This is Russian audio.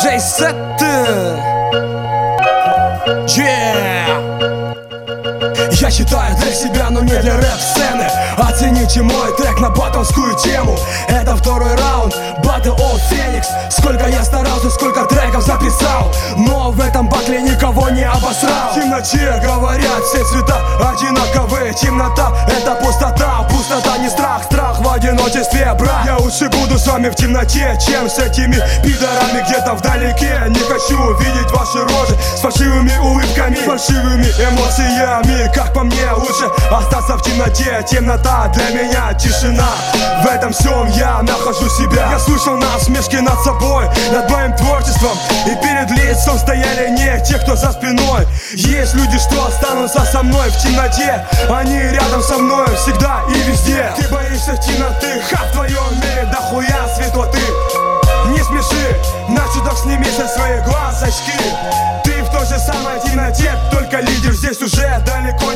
Я читаю для себя, но не для рэп-сцены. Оцените мой трек на батлскую тему. Это второй раунд, Battle of Phoenix. Сколько я старался, сколько треков записал, но в этом батле никого не обосрал. В темноте говорят, все цвета одинаковые. Темнота — это пустота, пустота не страх. Страх в одиночестве, брат. Я лучше буду с вами в темноте, чем с этими пидорами где-то вдалеке. Не хочу видеть ваши рожи с фальшивыми улыбками, фальшивыми эмоциями. Как по мне, лучше остаться в темноте. Темнота для меня тишина. В этом всем я нахожу себя. Я слышал насмешки над собой, над моим творчеством, и перед лицом стояли не те, кто за спиной. Есть люди, что останутся со мной в темноте. Они рядом со мной всегда и везде. Ты боишься темноты, ха, в твоем мире дохуя светлоты. Не смеши, на чудок сними со своих глаз очки. Ты в той же самой темноте, только лидер здесь уже далеко